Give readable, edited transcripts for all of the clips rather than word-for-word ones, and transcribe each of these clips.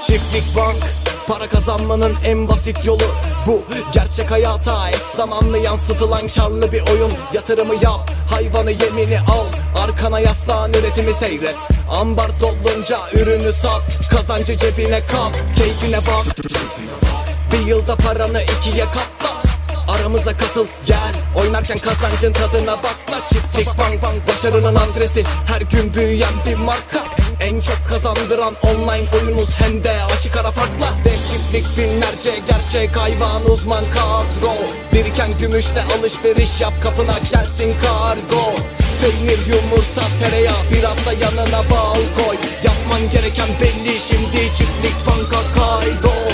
Çiftlik bank, para kazanmanın en basit yolu bu. Gerçek hayata eş zamanlı yansıtılan karlı bir oyun. Yatırımı yap, hayvanı yemini al, arkana yaslan, üretimi seyret. Ambar dolunca ürünü sat, kazancı cebine kap, keyfine bak. Bir yılda paranı 2'ye katla, aramıza katıl gel, oynarken kazancın tadına bakla. Çiftlik bank, başarının adresi, her gün büyüyen bir marka. En çok kazandıran online oyunuz, hem de açık ara farkla. Beş çiftlik, binlerce gerçek hayvan, uzman kadro. Biriken gümüşle alışveriş yap, kapına gelsin kargo. Peynir, yumurta, tereyağı, biraz da yanına bal koy. Yapman gereken belli, şimdi çiftlik banka kaydol.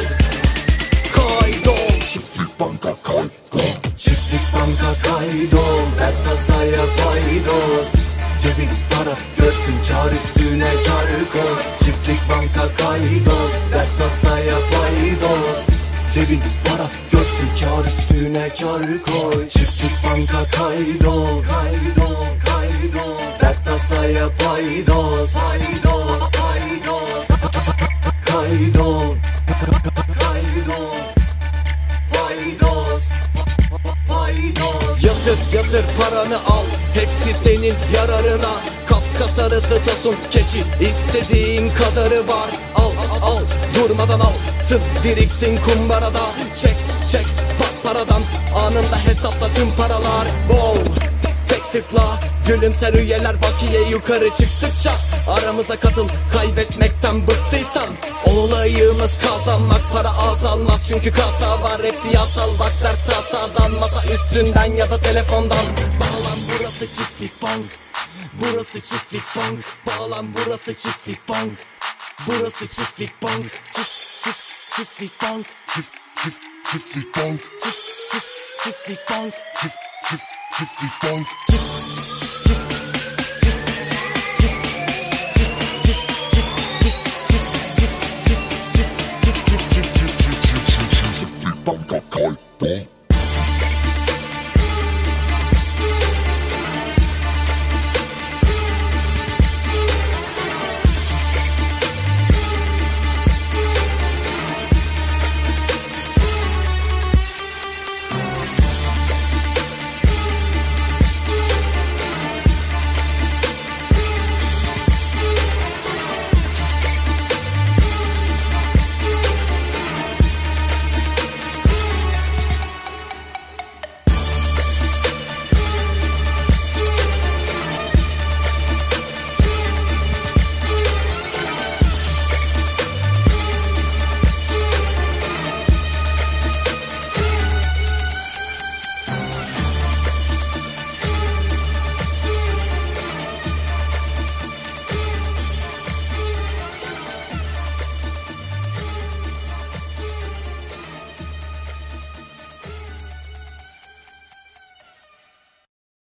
Kaydol, çiftlik banka kaydol. Çiftlik banka kaydol, her tasaya paydos. Cebin para görsün, kar üstüne kar koy. Çiftlik banka kaydol, her tasaya paydos. Cebin para görsün, kar üstüne kar koy. Çiftlik banka kaydol, kaydol, kaydol. Her tasaya paydos, paydos, paydos. Kaydol, kaydol, paydos, paydos. Yatır paranı al, hepsi senin yararına. Kafka sarısı tosun keçi, istediğin kadarı var. Al, durmadan al, tıp biriksin kumbarada. Çek, bak paradan, anında hesapla tüm paralar. Wow, tek tıkla, gülümser üyeler, bakiye yukarı çıktıkça. Aramıza katıl, kaybetmekten bıktıysan. Olayımız kazanmak, para azalmaz çünkü kasa var. Hepsi yasal, bak dert tasadan, masa üstünden ya da telefondan. Bağlan, burası çiftlik bank, burası çiftlik bank. Bağlan, burası çiftlik bank, burası çiftlik bank. Çiftlik bank, çiftlik bank, çiftlik bank, çiftlik bank. Çiftlik banka kaydol.